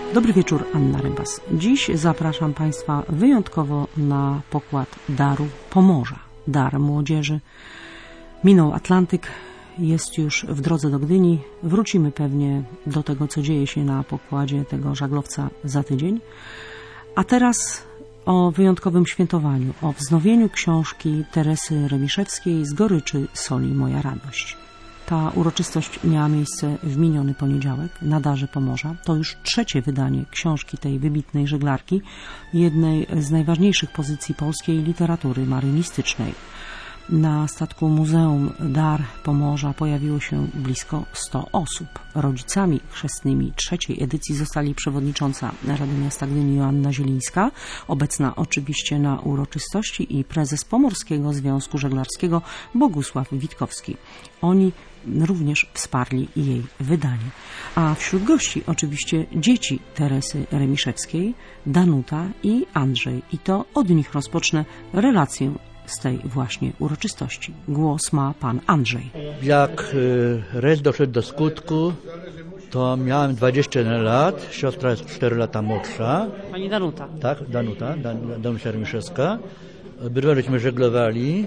Dobry wieczór, Anna Rybas. Dziś zapraszam Państwa wyjątkowo na pokład daru Pomorza. Dar młodzieży minął Atlantyk, jest już w drodze do Gdyni. Wrócimy pewnie do tego, co dzieje się na pokładzie tego żaglowca za tydzień. A teraz o wyjątkowym świętowaniu, o wznowieniu książki Teresy Remiszewskiej Z goryczy soli moja radość. Ta uroczystość miała miejsce w miniony poniedziałek na Darze Pomorza. To już trzecie wydanie książki tej wybitnej żeglarki, jednej z najważniejszych pozycji polskiej literatury marynistycznej. Na statku Muzeum Dar Pomorza pojawiło się blisko 100 osób. Rodzicami chrzestnymi trzeciej edycji zostali przewodnicząca Rady Miasta Gdyni Joanna Zielińska, obecna oczywiście na uroczystości, i prezes Pomorskiego Związku Żeglarskiego Bogusław Witkowski. Oni również wsparli jej wydanie. A wśród gości oczywiście dzieci Teresy Remiszewskiej, Danuta i Andrzej. I to od nich rozpocznę relację z tej właśnie uroczystości. Głos ma pan Andrzej. Jak rejs doszedł do skutku, to miałem 21 lat, siostra jest 4 lata młodsza. Pani Danuta. Tak, Danuta Remiszewska. Obydwa żeśmy żeglowali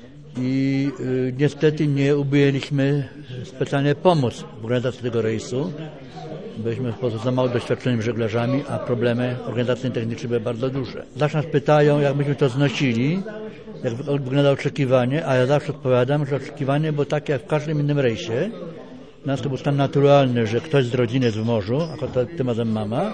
i niestety nie ubyliśmy specjalnie pomóc w organizacji tego rejsu. Byliśmy po prostu za mało doświadczonymi żeglarzami, a problemy organizacyjne i techniczne były bardzo duże. Zawsze nas pytają, jak myśmy to znosili, jak wygląda oczekiwanie, a ja zawsze odpowiadam, że oczekiwanie było takie jak w każdym innym rejsie. U nas to był stan naturalny, że ktoś z rodziny jest w morzu, a tym razem mama.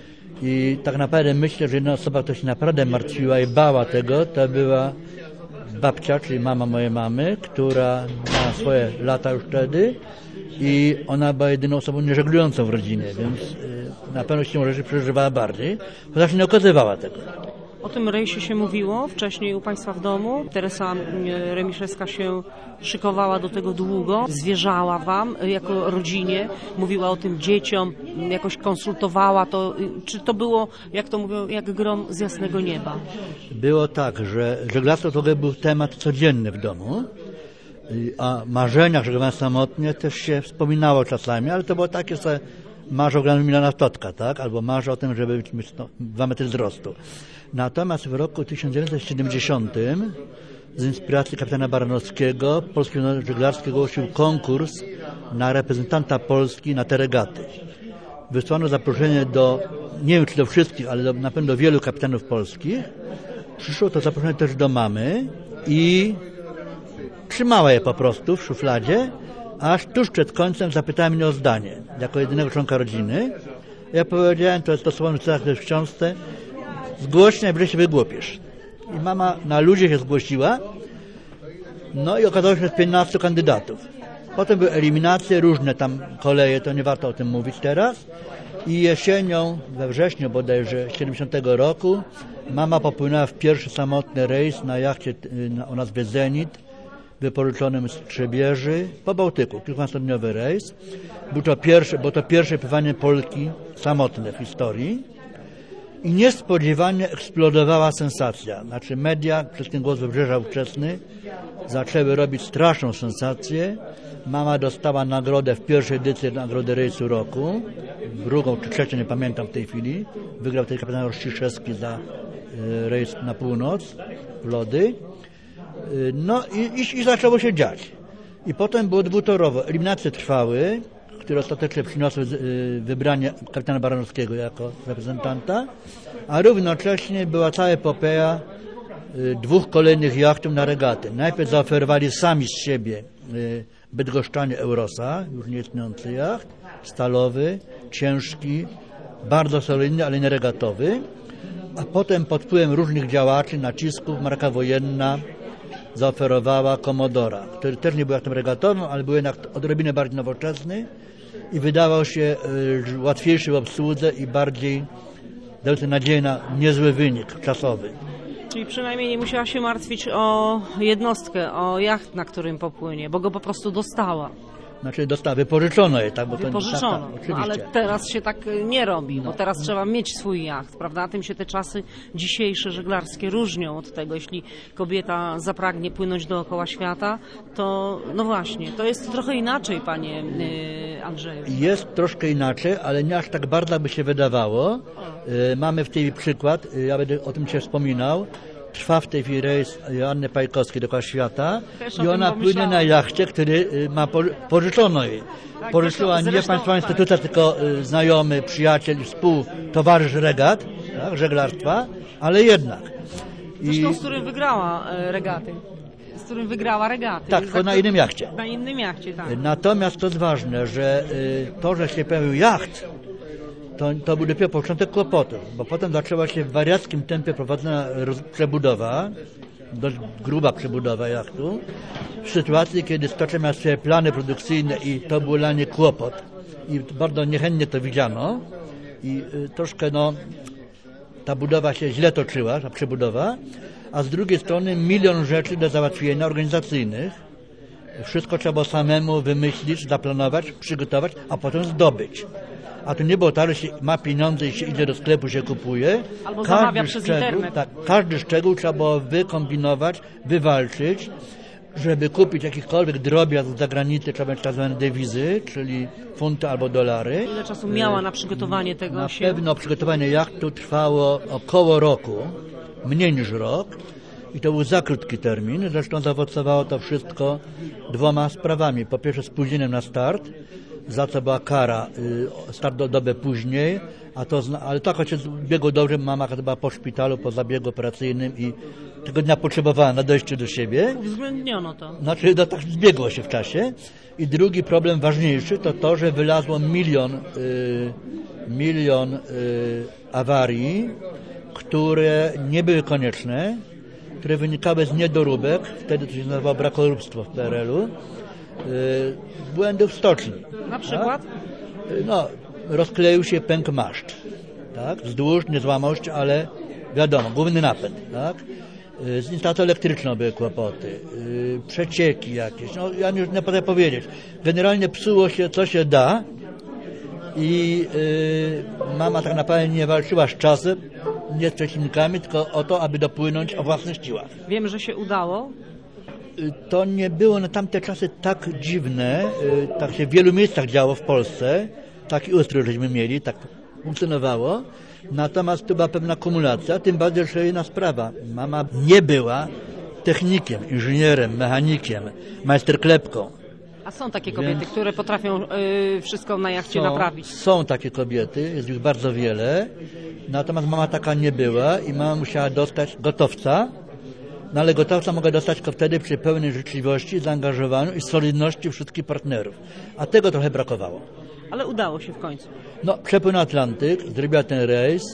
I tak naprawdę myślę, że jedna osoba, która się naprawdę martwiła i bała tego, to była babcia, czyli mama mojej mamy, która miała swoje lata już wtedy i ona była jedyną osobą nieżeglującą w rodzinie, więc na pewno się może przeżywała bardziej, chociaż nie okazywała tego. O tym rejsie się mówiło wcześniej u Państwa w domu. Teresa Remiszewska się szykowała do tego długo, zwierzała Wam jako rodzinie, mówiła o tym dzieciom, jakoś konsultowała to. Czy to było, jak to mówią, jak grom z jasnego nieba? Było tak, że żeglarstwo to był temat codzienny w domu, a marzeniach żeglowania samotnie też się wspominało czasami, ale to było takie, że marzę o graniu Milana Totka, tak? Albo marzę o tym, żeby mieć 2 metry wzrostu. Natomiast w roku 1970 z inspiracji kapitana Baranowskiego Polski Związek Żeglarski ogłosił konkurs na reprezentanta Polski na te regaty. Wysłano zaproszenie do, nie wiem czy do wszystkich, ale na pewno do wielu kapitanów polskich. Przyszło to zaproszenie też do mamy i trzymała je po prostu w szufladzie, aż tuż przed końcem zapytała mnie o zdanie, jako jedynego członka rodziny. Ja powiedziałem, to jest to słowo w książce, zgłoś, najwyżej się wygłupiesz. I mama na ludzie się zgłosiła, no i okazało się, że jest 15 kandydatów. Potem były eliminacje, różne tam koleje, to nie warto o tym mówić teraz. I jesienią, we wrześniu bodajże 70 roku, mama popłynęła w pierwszy samotny rejs na jachcie o nazwie Zenit, wypożyczonym z Trzebieży po Bałtyku, kilkunastodniowy rejs. Było to pierwsze pływanie Polki samotne w historii i niespodziewanie eksplodowała sensacja. Znaczy media, wszystkim Głos Wybrzeża ówczesny, zaczęły robić straszną sensację. Mama dostała nagrodę w pierwszej edycji nagrody rejsu roku, drugą czy trzecią, nie pamiętam w tej chwili. Wygrał wtedy kapitan Rościszewski za rejs na północ, w lody. No i zaczęło się dziać. I potem było dwutorowo. Eliminacje trwały, które ostatecznie przyniosły wybranie kapitana Baranowskiego jako reprezentanta, a równocześnie była cała epopeja 2 kolejnych jachtów na regaty. Najpierw zaoferowali sami z siebie bydgoszczanie Eurosa, już nieistniejący jacht, stalowy, ciężki, bardzo solidny, ale nie regatowy, a potem pod wpływem różnych działaczy, nacisków, marka wojenna zaoferowała Komodora, który też nie był jachtem regatowym, ale był jednak odrobinę bardziej nowoczesny i wydawał się łatwiejszy w obsłudze i bardziej dający nadzieję na niezły wynik czasowy. Czyli przynajmniej nie musiała się martwić o jednostkę, o jacht, na którym popłynie, bo go po prostu dostała. Znaczy wypożyczono je, tak? Bo wypożyczono, tak, no, ale teraz się tak nie robi, bo teraz trzeba mieć swój jacht, prawda? Tym się te czasy dzisiejsze żeglarskie różnią od tego. Jeśli kobieta zapragnie płynąć dookoła świata, to no właśnie, to jest trochę inaczej, panie Andrzeju? Jest troszkę inaczej, ale nie aż tak bardzo, by się wydawało. Mamy w tej przykład, ja będę o tym Cię wspominał, trwa w tej chwili rejs Joanny Pajkowskiej dookoła świata i ona płynie na jachcie, który pożyczono jej. Pożyczyła nie państwowa instytucja, tylko znajomy, przyjaciel i współtowarzysz regat, tak, żeglarstwa, ale jednak. Zresztą z którym wygrała regaty. Z którym wygrała regaty. Tak, tylko na innym jachcie. Na innym jachcie, tak. Natomiast to jest ważne, że to, że się pojawił jacht, to był dopiero początek kłopotów, bo potem zaczęła się w wariackim tempie prowadzona przebudowa, dość gruba przebudowa jachtu, w sytuacji, kiedy Stocza miała swoje plany produkcyjne i to był dla niej kłopot. I bardzo niechętnie to widziano i troszkę ta budowa się źle toczyła, ta przebudowa, a z drugiej strony 1 milion rzeczy do załatwienia organizacyjnych. Wszystko trzeba było samemu wymyślić, zaplanować, przygotować, a potem zdobyć. A to nie było tak, że się ma pieniądze i się idzie do sklepu, się kupuje. Albo zamawia przez internet. Tak, każdy szczegół trzeba było wykombinować, wywalczyć, żeby kupić jakikolwiek drobiazg z zagranicy, trzeba mieć tak zwane dewizy, czyli funty albo dolary. Ile czasu miała na przygotowanie tego? Na pewno przygotowanie jachtu trwało około roku, mniej niż rok. I to był za krótki termin. Zresztą zaowocowało to wszystko 2 sprawami. Po pierwsze spóźnieniem na start, za co była kara, start do dobę później, ale tak choć biegło dobrze, mama chyba po szpitalu, po zabiegu operacyjnym i tego dnia potrzebowała na dojście do siebie. Uwzględniono to. Znaczy, tak zbiegło się w czasie. I drugi problem ważniejszy to, że wylazło milion awarii, które nie były konieczne, które wynikały z niedoróbek, wtedy to się nazywało brakoróbstwo w PRL-u, błędów w stoczni. Na przykład? Tak? Rozkleił się pęk maszt, tak? Wzdłuż, nie złamał się, ale wiadomo, główny napęd, tak? Z instalacją elektryczną były kłopoty, przecieki jakieś, ja już nie potrafię powiedzieć. Generalnie psuło się, co się da i mama tak naprawdę nie walczyła z czasem, nie z przeciwnikami, tylko o to, aby dopłynąć o własnych siłach. Wiemy, że się udało. To nie było na tamte czasy tak dziwne, tak się w wielu miejscach działo w Polsce, taki ustrój żeśmy mieli, tak funkcjonowało, natomiast to była pewna kumulacja, tym bardziej jeszcze jedna sprawa. Mama nie była technikiem, inżynierem, mechanikiem, majsterklepką. A są takie kobiety, które potrafią wszystko na jachcie naprawić? Są takie kobiety, jest ich bardzo wiele, natomiast mama taka nie była i mama musiała dostać gotowca, ale gotowca mogła dostać tylko wtedy przy pełnej życzliwości, zaangażowaniu i solidności wszystkich partnerów. A tego trochę brakowało. Ale udało się w końcu. Przepłynął Atlantyk, zrobiła ten rejs,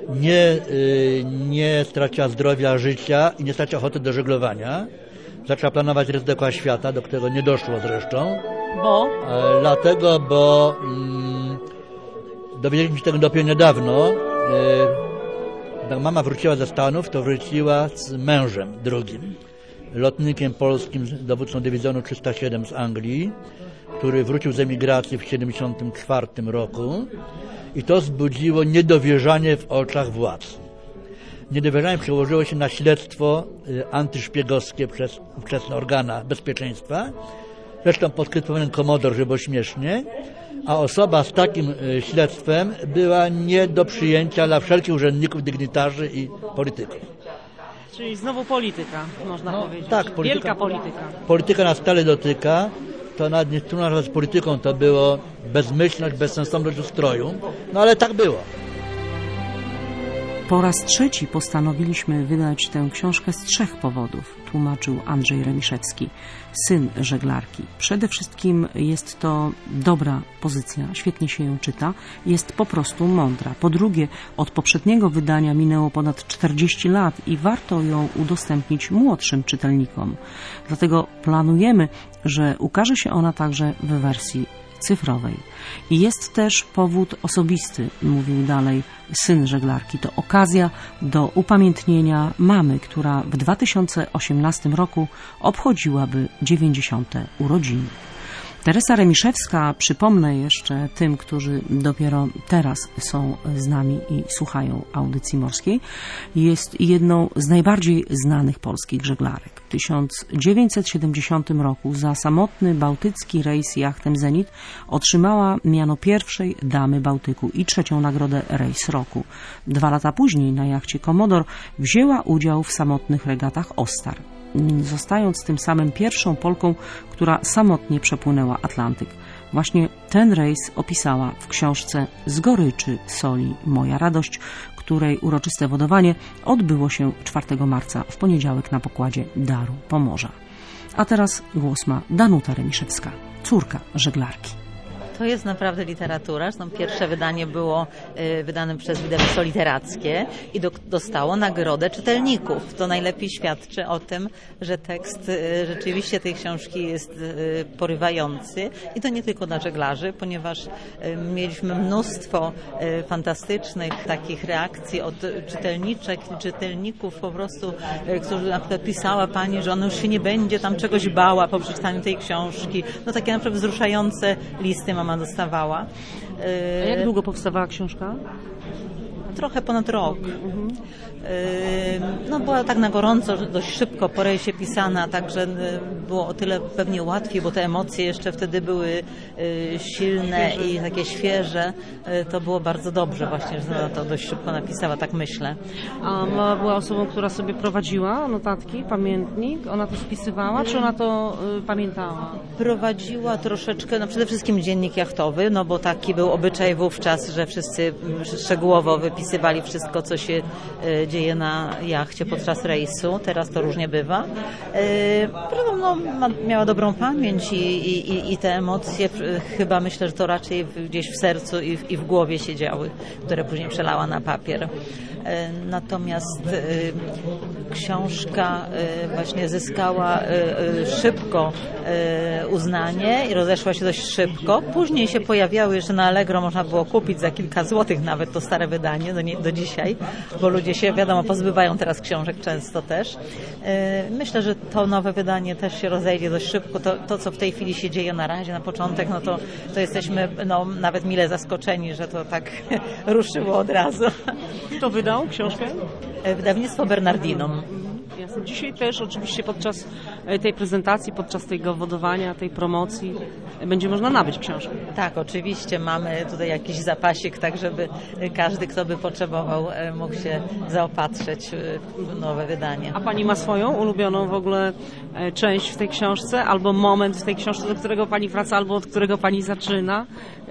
nie straciła zdrowia, życia i nie straciła ochoty do żeglowania. Zaczęła planować rejs dookoła świata, do którego nie doszło zresztą. Bo? Dlatego, bo dowiedzieliśmy się tego dopiero niedawno. Jak mama wróciła ze Stanów, to wróciła z mężem drugim, lotnikiem polskim, dowódcą dywizjonu 307 z Anglii, który wrócił z emigracji w 1974 roku i to wzbudziło niedowierzanie w oczach władz. Niedowierzanie przełożyło się na śledztwo antyszpiegowskie przez ówczesne organa bezpieczeństwa, zresztą podkreślony komodor, żeby było śmiesznie, a osoba z takim śledztwem była nie do przyjęcia dla wszelkich urzędników, dygnitarzy i polityków. Czyli znowu polityka, można powiedzieć. Tak, wielka polityka. Polityka nas stale dotyka, to nawet nie trudno nazwać polityką, to było bezmyślność, bezsensowność ustroju, ale tak było. Po raz trzeci postanowiliśmy wydać tę książkę z 3 powodów, tłumaczył Andrzej Remiszewski, syn żeglarki. Przede wszystkim jest to dobra pozycja, świetnie się ją czyta, jest po prostu mądra. Po drugie, od poprzedniego wydania minęło ponad 40 lat i warto ją udostępnić młodszym czytelnikom. Dlatego planujemy, że ukaże się ona także w wersji cyfrowej. I jest też powód osobisty, mówił dalej syn żeglarki. To okazja do upamiętnienia mamy, która w 2018 roku obchodziłaby 90. urodziny. Teresa Remiszewska, przypomnę jeszcze tym, którzy dopiero teraz są z nami i słuchają audycji morskiej, jest jedną z najbardziej znanych polskich żeglarek. W 1970 roku za samotny bałtycki rejs jachtem Zenit otrzymała miano pierwszej damy Bałtyku i trzecią nagrodę Rejs Roku. 2 lata później na jachcie Commodore wzięła udział w samotnych regatach Ostar, zostając tym samym pierwszą Polką, która samotnie przepłynęła Atlantyk. Właśnie ten rejs opisała w książce Z goryczy soli moja radość, której uroczyste wodowanie odbyło się 4 marca w poniedziałek na pokładzie Daru Pomorza. A teraz głos ma Danuta Remiszewska, córka żeglarki. To jest naprawdę literatura. Zresztą pierwsze wydanie było wydane przez wydawnictwo literackie i dostało nagrodę czytelników. To najlepiej świadczy o tym, że tekst rzeczywiście tej książki jest porywający i to nie tylko dla żeglarzy, ponieważ mieliśmy mnóstwo fantastycznych takich reakcji od czytelniczek i czytelników po prostu, którzy na przykład pisała pani, że ona już się nie będzie tam czegoś bała po przeczytaniu tej książki. No takie naprawdę wzruszające listy mama dostawała. A jak długo powstawała książka? Trochę ponad rok. No była tak na gorąco, że dość szybko po rejsie pisana, także było o tyle pewnie łatwiej, bo te emocje jeszcze wtedy były silne i takie świeże. To było bardzo dobrze właśnie, że ona to dość szybko napisała, tak myślę. A mama była osobą, która sobie prowadziła notatki, pamiętnik? Ona to spisywała, czy ona to pamiętała? Prowadziła troszeczkę, no przede wszystkim dziennik jachtowy, no bo taki był obyczaj wówczas, że wszyscy szczegółowo wypisywali wszystko, co się dzieje na jachcie podczas rejsu. Teraz to różnie bywa. No, miała dobrą pamięć i te emocje, chyba myślę, że to raczej gdzieś w sercu i w głowie siedziały, które później przelała na papier. Natomiast książka właśnie zyskała szybko uznanie i rozeszła się dość szybko. Później się pojawiały jeszcze na Allegro, można było kupić za kilka złotych nawet to stare wydanie do dzisiaj, bo ludzie się, wiadomo, pozbywają teraz książek często też. Myślę, że to nowe wydanie też się rozejdzie dość szybko. To co w tej chwili się dzieje na razie, na początek, no to jesteśmy nawet mile zaskoczeni, że to tak ruszyło od razu. Kto wydał książkę? Wydawnictwo Bernardinum. Jasne. Dzisiaj też oczywiście podczas tej prezentacji, podczas tego wodowania, tej promocji będzie można nabyć książkę. Tak, oczywiście mamy tutaj jakiś zapasik, tak żeby każdy, kto by potrzebował, mógł się zaopatrzyć w nowe wydanie. A pani ma swoją ulubioną w ogóle część w tej książce, albo moment w tej książce, do którego pani wraca, albo od którego pani zaczyna?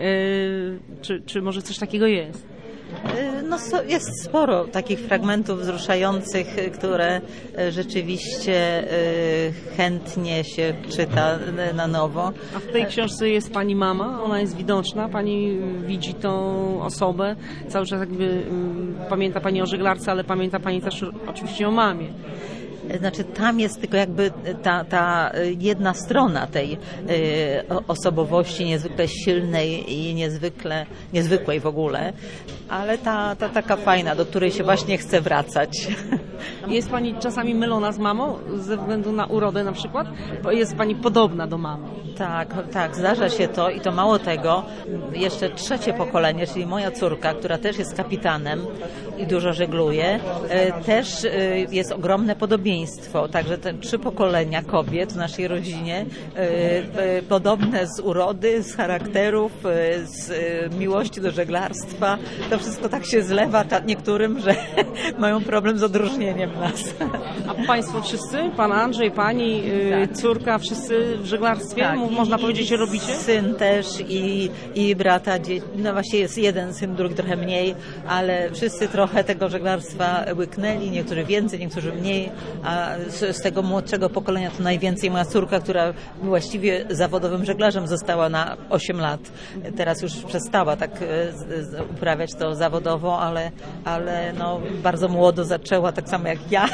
Czy może coś takiego jest? No, jest sporo takich fragmentów wzruszających, które rzeczywiście chętnie się czyta na nowo. A w tej książce jest pani mama, ona jest widoczna, pani widzi tą osobę, cały czas jakby pamięta pani o żeglarce, ale pamięta pani też oczywiście o mamie. Znaczy tam jest tylko jakby ta jedna strona tej osobowości niezwykle silnej i niezwykłej w ogóle, ale ta taka fajna, do której się właśnie chce wracać. Jest pani czasami mylona z mamą ze względu na urodę na przykład? Bo jest pani podobna do mamy. Tak, zdarza się to i to mało tego. Jeszcze trzecie pokolenie, czyli moja córka, która też jest kapitanem i dużo żegluje, też jest ogromne podobieństwo. Także te 3 pokolenia kobiet w naszej rodzinie, podobne z urody, z charakterów, z miłości do żeglarstwa. To wszystko tak się zlewa niektórym, że mają problem z odróżnieniem nas. A państwo wszyscy? Pan Andrzej, pani, córka, wszyscy w żeglarstwie? Tak, można powiedzieć, że robicie? Syn też i brata, no właśnie jest jeden syn, drugi trochę mniej, ale wszyscy trochę tego żeglarstwa łyknęli, niektórzy więcej, niektórzy mniej, a z tego młodszego pokolenia to najwięcej moja córka, która właściwie zawodowym żeglarzem została na 8 lat. Teraz już przestała tak uprawiać to zawodowo, ale no bardzo młodo zaczęła, tak samo jak ja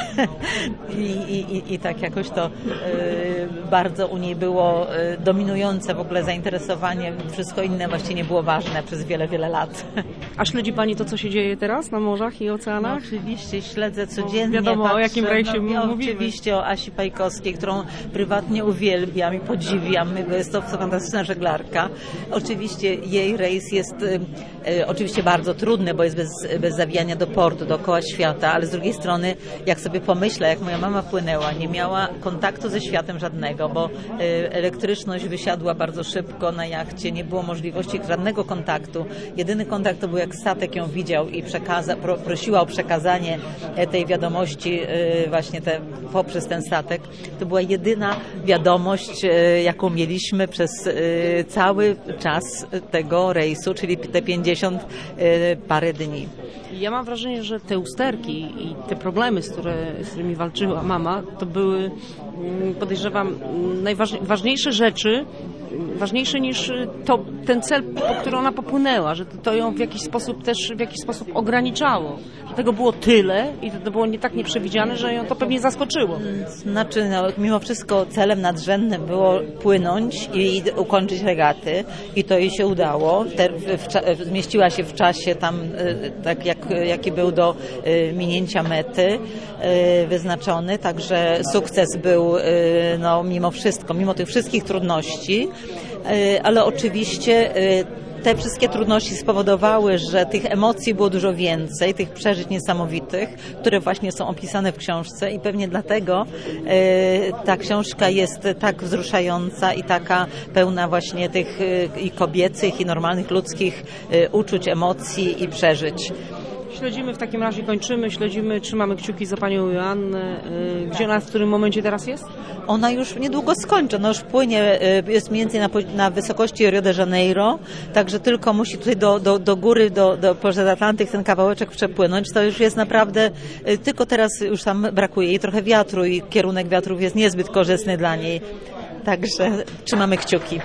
i tak jakoś to bardzo u niej było dominujące w ogóle zainteresowanie, wszystko inne właściwie nie było ważne przez wiele, wiele lat. A śledzi Pani to, co się dzieje teraz na morzach i oceanach? No, oczywiście śledzę codziennie. Bo wiadomo, patrzę, o jakim rejsie mówimy. Oczywiście o Asi Pajkowskiej, którą prywatnie uwielbiam i podziwiam, bo jest to fantastyczna żeglarka. Oczywiście jej rejs jest oczywiście bardzo trudny, bo jest bez zawijania do portu, dookoła świata, ale z drugiej strony, jak sobie pomyślę, jak moja mama płynęła, nie miała kontaktu ze światem żadnego, bo elektryczność wysiadła bardzo szybko na jachcie, nie było możliwości żadnego kontaktu. Jedyny kontakt to był, jak statek ją widział i prosiła o przekazanie tej wiadomości właśnie poprzez ten statek. To była jedyna wiadomość, jaką mieliśmy przez cały czas tego rejsu, czyli te 50 parę dni. Ja mam wrażenie, że te usterki i te problemy, z którymi walczyła mama, to były, podejrzewam, najważniejsze rzeczy, ważniejsze niż ten cel, po który ona popłynęła, że to ją w jakiś sposób ograniczało. Że tego było tyle i to było tak nieprzewidziane, że ją to pewnie zaskoczyło. Znaczy, mimo wszystko celem nadrzędnym było płynąć i ukończyć regaty i to jej się udało. Zmieściła się w czasie tam, tak jaki był do minięcia mety wyznaczony, także sukces był mimo wszystko, mimo tych wszystkich trudności, ale oczywiście te wszystkie trudności spowodowały, że tych emocji było dużo więcej, tych przeżyć niesamowitych, które właśnie są opisane w książce i pewnie dlatego ta książka jest tak wzruszająca i taka pełna właśnie tych i kobiecych, i normalnych ludzkich uczuć, emocji i przeżyć. Śledzimy, w takim razie kończymy, trzymamy kciuki za Panią Joannę. Gdzie ona w którym momencie teraz jest? Ona już niedługo skończy, ona już płynie, jest mniej więcej na wysokości Rio de Janeiro, także tylko musi tutaj do góry, poprzez Atlantyk ten kawałeczek przepłynąć. To już jest naprawdę, tylko teraz już tam brakuje jej trochę wiatru i kierunek wiatrów jest niezbyt korzystny dla niej. Także trzymamy kciuki.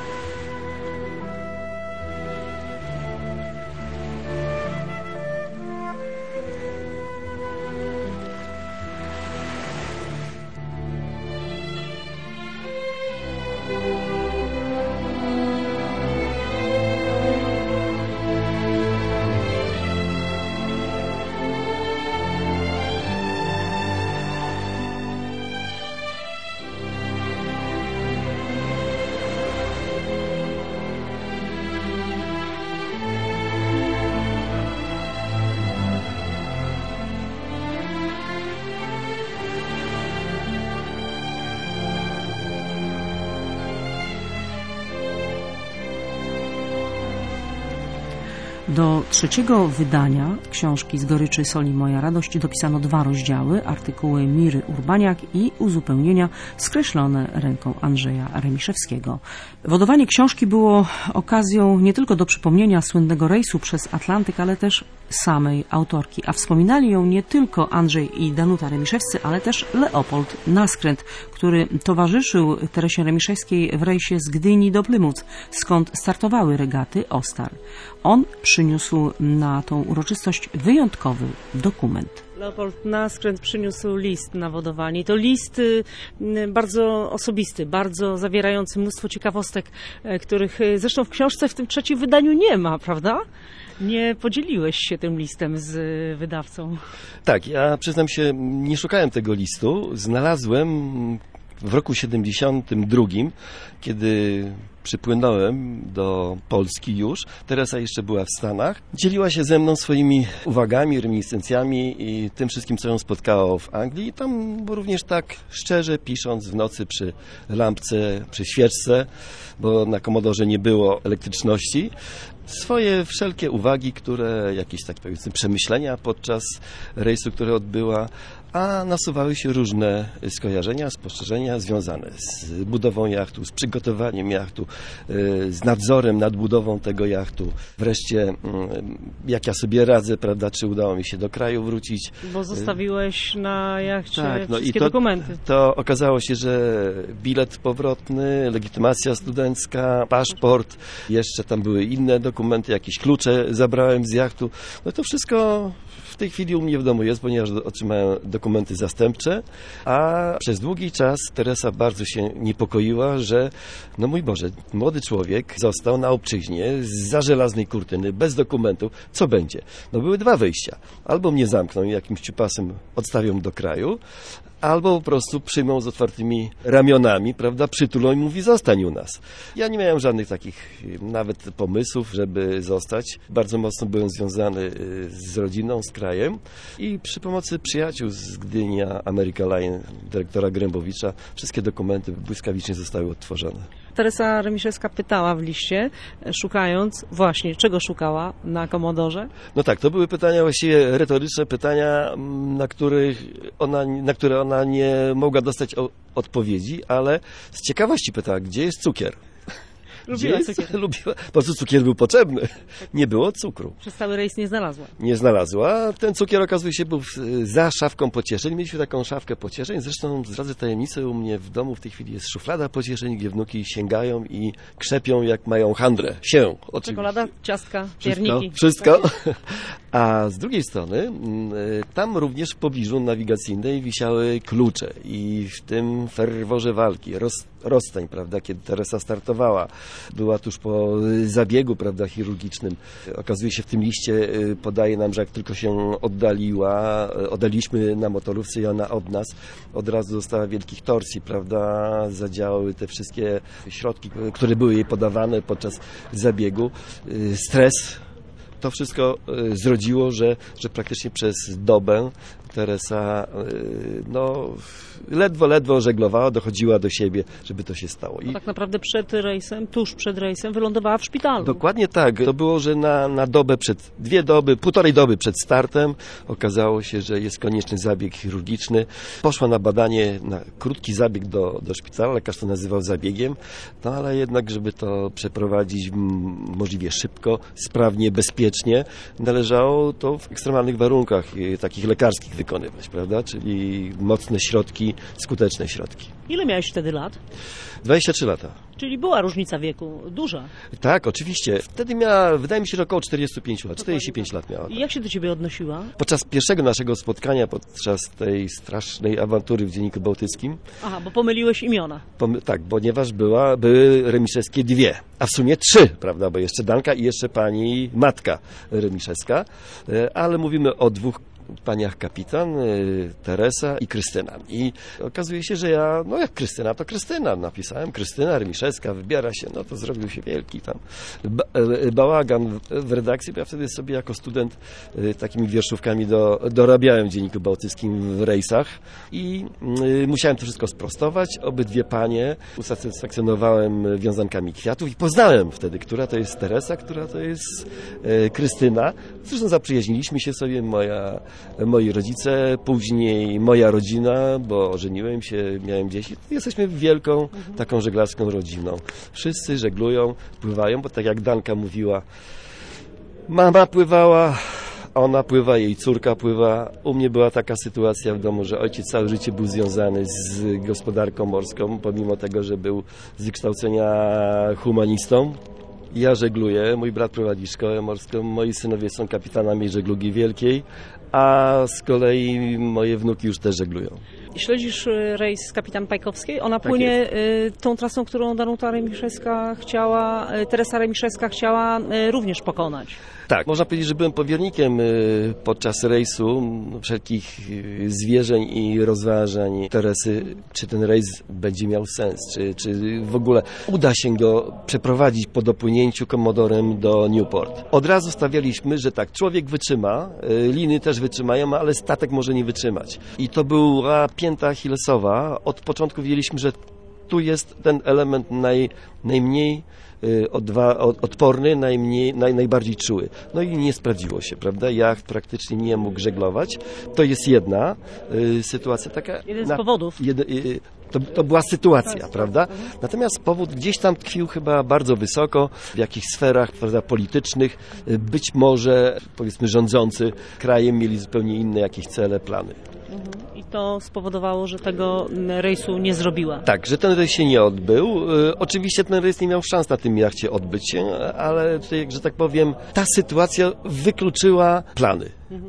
Do 3. wydania książki Z goryczy soli moja radość dopisano 2 rozdziały, artykuły Miry Urbaniak i uzupełnienia skreślone ręką Andrzeja Remiszewskiego. Wodowanie książki było okazją nie tylko do przypomnienia słynnego rejsu przez Atlantyk, ale też samej autorki, a wspominali ją nie tylko Andrzej i Danuta Remiszewscy, ale też Leopold Naskręt, który towarzyszył Teresie Remiszewskiej w rejsie z Gdyni do Plymouth, skąd startowały regaty Ostar. On przyniósł na tą uroczystość wyjątkowy dokument. Leopold Naskręt przyniósł list na wodowanie. To list bardzo osobisty, bardzo zawierający mnóstwo ciekawostek, których zresztą w książce w tym 3. wydaniu nie ma, prawda? Nie podzieliłeś się tym listem z wydawcą. Tak, ja przyznam się, nie szukałem tego listu. Znalazłem w roku 72, kiedy przypłynąłem do Polski już. Teresa jeszcze była w Stanach. Dzieliła się ze mną swoimi uwagami, reminiscencjami i tym wszystkim, co ją spotkało w Anglii. I tam również tak szczerze pisząc w nocy przy lampce, przy świeczce, bo na Komodorze nie było elektryczności, swoje wszelkie uwagi, jakieś tak powiedzmy przemyślenia podczas rejsu, które odbyła, a nasuwały się różne skojarzenia, spostrzeżenia związane z budową jachtu, z przygotowaniem jachtu, z nadzorem nad budową tego jachtu. Wreszcie, jak ja sobie radzę, prawda, czy udało mi się do kraju wrócić. Bo zostawiłeś na jachcie wszystkie i dokumenty. To okazało się, że bilet powrotny, legitymacja studencka, paszport, jeszcze tam były inne dokumenty, jakieś klucze zabrałem z jachtu. No to wszystko w tej chwili u mnie w domu jest, ponieważ otrzymałem dokumenty zastępcze, a przez długi czas Teresa bardzo się niepokoiła, że no mój Boże, młody człowiek został na obczyźnie za żelaznej kurtyny, bez dokumentów. Co będzie? No były dwa wyjścia. Albo mnie zamkną i jakimś ciupasem odstawią do kraju, albo po prostu przyjmą z otwartymi ramionami, prawda, przytulą i mówi zostań u nas. Ja nie miałem żadnych takich nawet pomysłów, żeby zostać. Bardzo mocno byłem związany z rodziną, z krajem i przy pomocy przyjaciół z Gdyni, America Line, dyrektora Grębowicza, wszystkie dokumenty błyskawicznie zostały odtworzone. Teresa Remiszewska pytała w liście, szukając właśnie, czego szukała na Komodorze? No tak, to były pytania właściwie retoryczne, pytania, na które ona nie mogła dostać odpowiedzi, ale z ciekawości pytała, gdzie jest cukier? Lubiła cukier. Lubiła, po prostu cukier był potrzebny. Nie było cukru. Przez cały rejs nie znalazła. Nie znalazła. Ten cukier okazuje się był za szafką pocieszeń. Mieliśmy taką szafkę pocieszeń. Zresztą zdradzę tajemnicę, u mnie w domu w tej chwili jest szuflada pocieszeń, gdzie wnuki sięgają i krzepią jak mają handrę. Oczywiście. Czekolada, ciastka, pierniki. Wszystko. A z drugiej strony tam również w pobliżu nawigacyjnej wisiały klucze i w tym ferworze walki, rozstań, prawda, kiedy Teresa startowała, była tuż po zabiegu, prawda, chirurgicznym. Okazuje się, w tym liście podaje nam, że jak tylko się oddaliśmy na motorówce i ona od nas, od razu dostała wielkich torsji, prawda, zadziałały te wszystkie środki, które były jej podawane podczas zabiegu. Stres. To wszystko zrodziło, że praktycznie przez dobę Teresa no, ledwo żeglowała, dochodziła do siebie, żeby to się stało. No tak naprawdę tuż przed rejsem wylądowała w szpitalu. Dokładnie tak. To było, że na dobę półtorej doby przed startem okazało się, że jest konieczny zabieg chirurgiczny. Poszła na badanie, na krótki zabieg do szpitala, lekarz to nazywał zabiegiem, no ale jednak, żeby to przeprowadzić możliwie szybko, sprawnie, bezpiecznie, należało to w ekstremalnych warunkach, takich lekarskich wykonywać, prawda? Czyli mocne środki, skuteczne środki. Ile miałeś wtedy lat? 23 lata. Czyli była różnica wieku duża. Tak, oczywiście. Wtedy miała, wydaje mi się, że około 45 lat, 45 lat miała. I jak się do ciebie odnosiła? Podczas pierwszego naszego spotkania, podczas tej strasznej awantury w Dzienniku Bałtyckim. Aha, bo pomyliłeś imiona. Tak, ponieważ były Remiszewskie dwie, a w sumie trzy, prawda, bo jeszcze Danka i jeszcze pani matka Remiszewska, ale mówimy o dwóch paniach kapitan, Teresa i Krystyna. I okazuje się, że ja, no jak Krystyna, to Krystyna. Napisałem Krystyna Remiszewska, wybiera się, no to zrobił się wielki tam bałagan w redakcji, bo ja wtedy sobie jako student takimi wierszówkami dorabiałem w Dzienniku Bałtyckim w rejsach i musiałem to wszystko sprostować. Obydwie panie usatysfakcjonowałem wiązankami kwiatów i poznałem wtedy, która to jest Teresa, która to jest Krystyna. Zresztą zaprzyjaźniliśmy się sobie, moi rodzice, później moja rodzina, bo ożeniłem się, miałem dzieci. Jesteśmy wielką, taką żeglarską rodziną. Wszyscy żeglują, pływają, bo tak jak Danka mówiła, mama pływała, ona pływa, jej córka pływa. U mnie była taka sytuacja w domu, że ojciec całe życie był związany z gospodarką morską, pomimo tego, że był z wykształcenia humanistą. Ja żegluję, mój brat prowadzi szkołę morską, moi synowie są kapitanami żeglugi wielkiej, a z kolei moje wnuki już też żeglują. Śledzisz rejs z kapitan Pajkowskiej? Ona płynie tą trasą, którą Teresa Remiszewska chciała również pokonać. Tak, można powiedzieć, że byłem powiernikiem podczas rejsu wszelkich zwierzeń i rozważań Teresy, czy ten rejs będzie miał sens, czy w ogóle uda się go przeprowadzić po dopłynięciu Komodorem do Newport. Od razu stawialiśmy, że tak, człowiek wytrzyma, liny też wytrzymają, ale statek może nie wytrzymać. I to była pięta achillesowa. Od początku wiedzieliśmy, że tu jest ten element najmniej odporny, najbardziej czuły. No i nie sprawdziło się, prawda? Jacht praktycznie nie mógł żeglować. To jest jedna sytuacja taka. Jeden z powodów. To była sytuacja, prawda? Natomiast powód gdzieś tam tkwił chyba bardzo wysoko, w jakichś sferach, prawda, politycznych. Być może, powiedzmy, rządzący krajem mieli zupełnie inne jakieś cele, plany. I to spowodowało, że tego rejsu nie zrobiła. Tak, że ten rejs się nie odbył. Oczywiście ten rejs nie miał szans na tym jachcie odbyć się, ale tutaj, że tak powiem, ta sytuacja wykluczyła plany.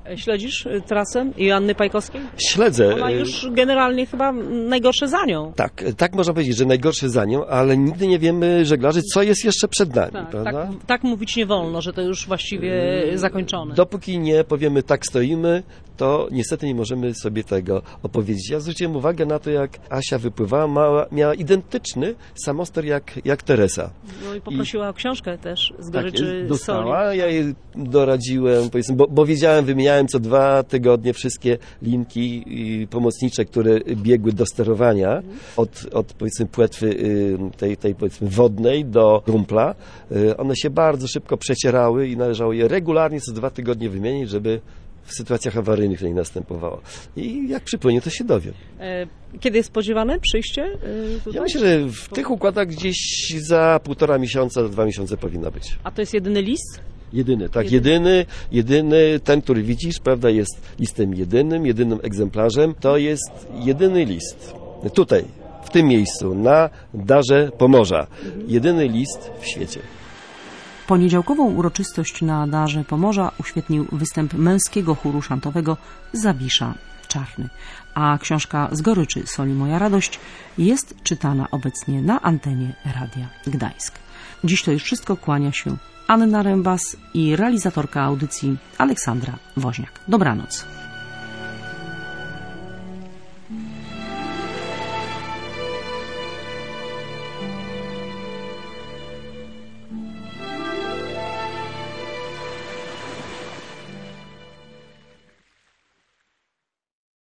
Śledzisz trasę Joanny Pajkowskiej? Śledzę. Ona już generalnie chyba najgorsze za nią. Tak można powiedzieć, że najgorsze za nią, ale nigdy nie wiemy, żeglarzy, co jest jeszcze przed nami, prawda? Tak mówić nie wolno, że to już właściwie zakończone. Dopóki nie powiemy tak stoimy, to niestety nie możemy sobie tego opowiedzieć. Ja zwróciłem uwagę na to, jak Asia wypływała, miała identyczny samostor jak Teresa. No i poprosiła o książkę też z goryczy dostała. soli. Ja jej doradziłem, powiedzmy, bo wiedziałem, wymieniałem co 2 tygodnie wszystkie linki pomocnicze, które biegły do sterowania od powiedzmy płetwy tej powiedzmy wodnej do rumpla. One się bardzo szybko przecierały i należało je regularnie co 2 tygodnie wymienić, żeby w sytuacjach awaryjnych nie następowało. I jak przypłynie, to się dowiem. Kiedy jest spodziewane przyjście tutaj? Ja myślę, że w tych układach gdzieś za 1,5 miesiąca do 2 miesiące powinna być. A to jest jedyny list? Jedyny, tak. Jedyny, ten, który widzisz, prawda, jest listem jedynym egzemplarzem. To jest jedyny list. Tutaj, w tym miejscu, na Darze Pomorza. Jedyny list w świecie. Poniedziałkową uroczystość na Darze Pomorza uświetnił występ męskiego chóru szantowego Zabisza Czarny, a książka Z goryczy soli moja radość jest czytana obecnie na antenie Radia Gdańsk. Dziś to już wszystko, kłania się Anna Rębas i realizatorka audycji Aleksandra Woźniak. Dobranoc.